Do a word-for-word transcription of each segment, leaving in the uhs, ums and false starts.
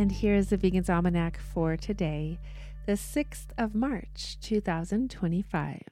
And here's the Vegan's Almanac for today, the sixth of March, two thousand twenty-five.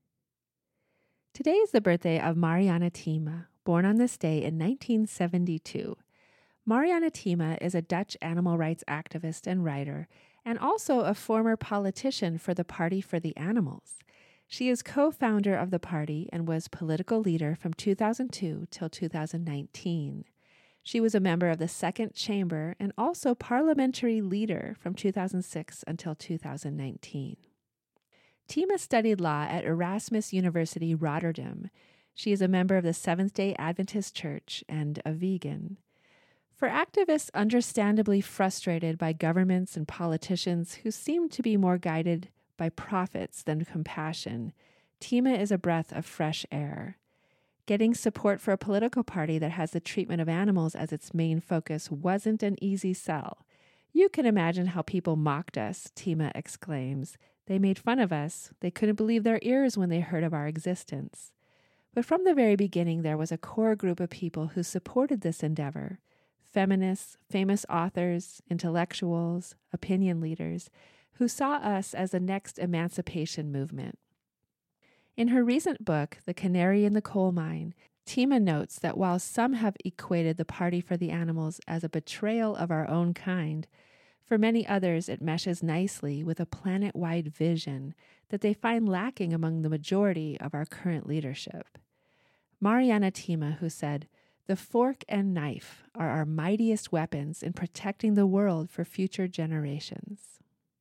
Today is the birthday of Marianne Thieme, born on this day in nineteen seventy-two. Marianne Thieme is a Dutch animal rights activist and writer, and also a former politician for the Party for the Animals. She is co-founder of the party and was political leader from two thousand two till two thousand nineteen. She was a member of the Second Chamber and also parliamentary leader from two thousand six until two thousand nineteen. Thieme studied law at Erasmus University, Rotterdam. She is a member of the Seventh-day Adventist Church and a vegan. For activists understandably frustrated by governments and politicians who seem to be more guided by profits than compassion, Thieme is a breath of fresh air. Getting support for a political party that has the treatment of animals as its main focus wasn't an easy sell. You can imagine how people mocked us, Thieme exclaims. They made fun of us. They couldn't believe their ears when they heard of our existence. But from the very beginning, there was a core group of people who supported this endeavor. Feminists, famous authors, intellectuals, opinion leaders, who saw us as the next emancipation movement. In her recent book, The Canary in the Coal Mine, Thieme notes that while some have equated the Party for the Animals as a betrayal of our own kind, for many others it meshes nicely with a planet-wide vision that they find lacking among the majority of our current leadership. Marianne Thieme, who said, "The fork and knife are our mightiest weapons in protecting the world for future generations."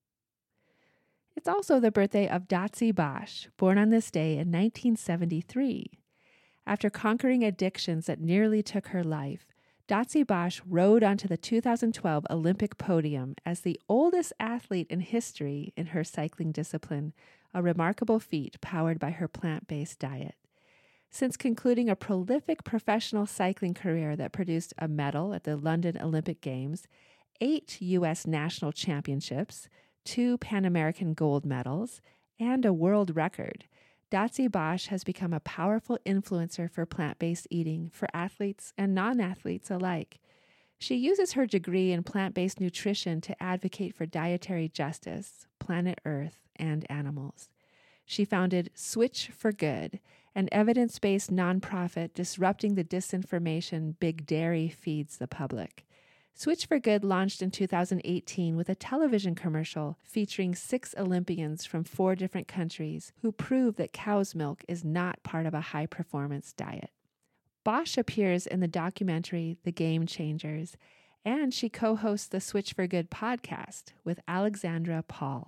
It's also the birthday of Dotsie Bosch, born on this day in nineteen seventy-three. After conquering addictions that nearly took her life, Dotsie Bosch rode onto the two thousand twelve Olympic podium as the oldest athlete in history in her cycling discipline, a remarkable feat powered by her plant-based diet. Since concluding a prolific professional cycling career that produced a medal at the London Olympic Games, eight U S national championships, two Pan American gold medals, and a world record, Dotsie Bosch has become a powerful influencer for plant-based eating for athletes and non-athletes alike. She uses her degree in plant-based nutrition to advocate for dietary justice, planet Earth, and animals. She founded Switch for Good, an evidence-based nonprofit disrupting the disinformation big dairy feeds the public. Switch for Good launched in two thousand eighteen with a television commercial featuring six Olympians from four different countries who prove that cow's milk is not part of a high-performance diet. Bosch appears in the documentary The Game Changers, and she co-hosts the Switch for Good podcast with Alexandra Paul.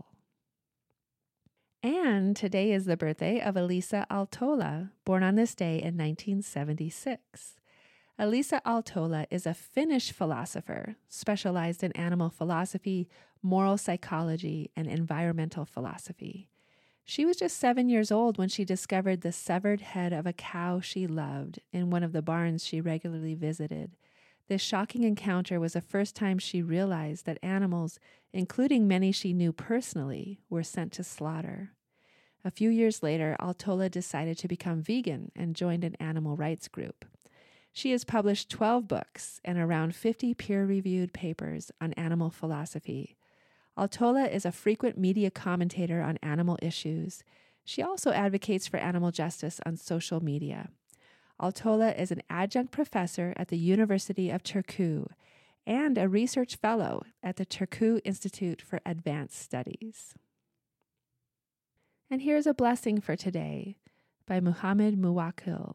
And today is the birthday of Elisa Aaltola, born on this day in nineteen seventy-six. Elisa Aaltola is a Finnish philosopher specialized in animal philosophy, moral psychology, and environmental philosophy. She was just seven years old when she discovered the severed head of a cow she loved in one of the barns she regularly visited. This shocking encounter was the first time she realized that animals, including many she knew personally, were sent to slaughter. A few years later, Aaltola decided to become vegan and joined an animal rights group. She has published twelve books and around fifty peer-reviewed papers on animal philosophy. Aaltola is a frequent media commentator on animal issues. She also advocates for animal justice on social media. Aaltola is an adjunct professor at the University of Turku and a research fellow at the Turku Institute for Advanced Studies. And here's a blessing for today by Muhammad Muwakil.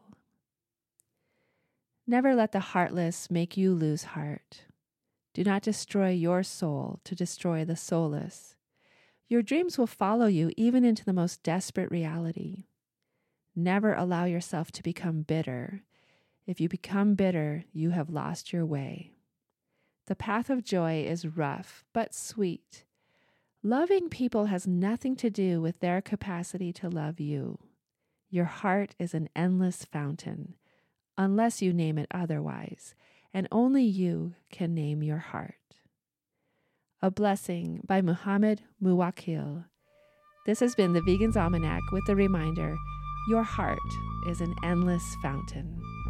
Never let the heartless make you lose heart. Do not destroy your soul to destroy the soulless. Your dreams will follow you even into the most desperate reality. Never allow yourself to become bitter. If you become bitter, you have lost your way. The path of joy is rough, but sweet. Loving people has nothing to do with their capacity to love you. Your heart is an endless fountain, unless you name it otherwise, and only you can name your heart. A blessing by Muhammad Muwakil. This has been the Vegan's Almanac with the reminder, your heart is an endless fountain.